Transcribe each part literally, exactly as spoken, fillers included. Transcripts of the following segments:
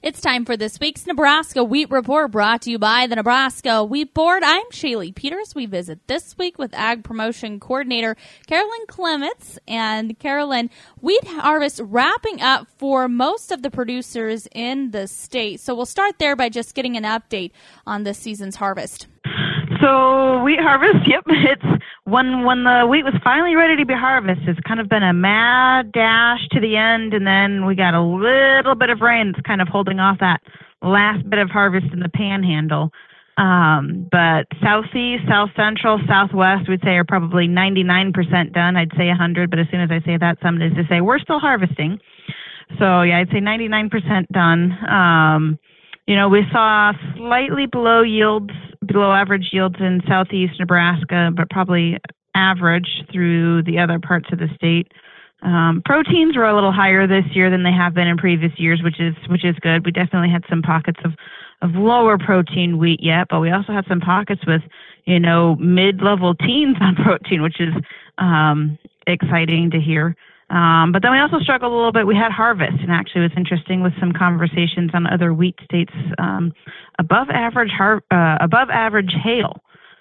It's time for this week's Nebraska Wheat Report, brought to you by the Nebraska Wheat Board. I'm Shaylee Peters. We visit this week with Ag Promotion Coordinator Carolyn Clements. And Carolyn, wheat harvest wrapping up for most of the producers in the state. So we'll start there by just getting an update on this season's harvest. So wheat harvest, yep, it's when when the wheat was finally ready to be harvested. It's kind of been a mad dash to the end, and then we got a little bit of rain that's kind of holding off that last bit of harvest in the Panhandle. Um, but southeast, south central, southwest, we'd say are probably ninety-nine percent done. I'd say one hundred, but as soon as I say that, somebody's to say we're still harvesting. So yeah, I'd say ninety-nine percent done. Um, you know, we saw slightly below yields, below average yields in southeast Nebraska, but probably average through the other parts of the state. Um, proteins were a little higher this year than they have been in previous years, which is which is good. We definitely had some pockets of, of lower protein wheat yet, but we also had some pockets with, you know, mid-level teens on protein, which is um, exciting to hear. Um, but then we also struggled a little bit. We had harvest, and actually it was interesting with some conversations on other wheat states, um, above average har- uh, above average hail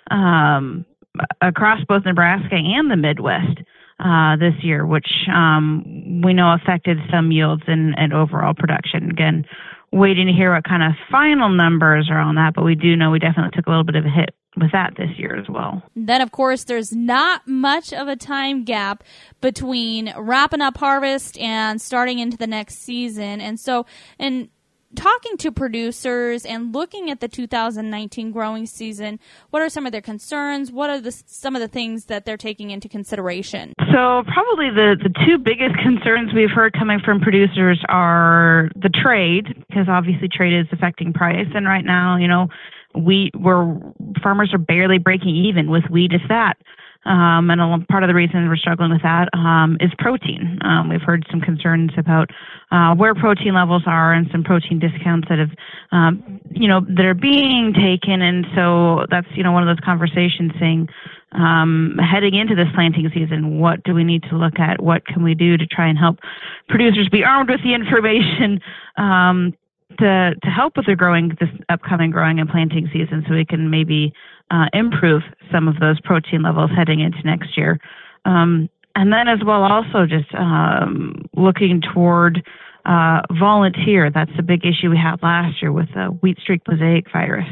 um, across both Nebraska and the Midwest uh, this year, which um, we know affected some yields and, and overall production. Again, waiting to hear what kind of final numbers are on that, but we do know we definitely took a little bit of a hit with that this year as well. Then, of course, there's not much of a time gap between wrapping up harvest and starting into the next season. And so, in talking to producers and looking at the two thousand nineteen growing season, what are some of their concerns? What are the, some of the things that they're taking into consideration? So probably the, the two biggest concerns we've heard coming from producers are the trade, because obviously trade is affecting price. And right now, you know, wheat, where farmers are barely breaking even with wheat, is that. Um, and a part of the reason we're struggling with that um, is protein. Um, we've heard some concerns about uh, where protein levels are and some protein discounts that have, um, you know, that are being taken. And so that's, you know, one of those conversations saying, um, heading into this planting season, what do we need to look at? What can we do to try and help producers be armed with the information um, to to help with the growing, this upcoming growing and planting season, so we can maybe uh, improve some of those protein levels heading into next year. Um, and then as well, also just um, looking toward uh, volunteer. That's a big issue we had last year with the wheat streak mosaic virus.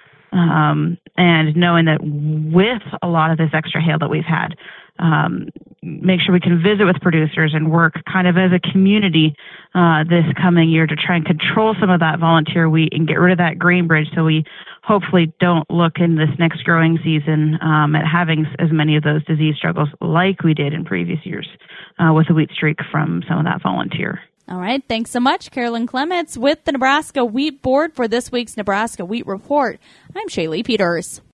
Um, and knowing that with a lot of this extra hail that we've had, um, make sure we can visit with producers and work kind of as a community uh, this coming year to try and control some of that volunteer wheat and get rid of that grain bridge, so we hopefully don't look in this next growing season um, at having as many of those disease struggles like we did in previous years uh, with the wheat streak from some of that volunteer. All right. Thanks so much, Carolyn Clements with the Nebraska Wheat Board for this week's Nebraska Wheat Report. I'm Shaylee Peters.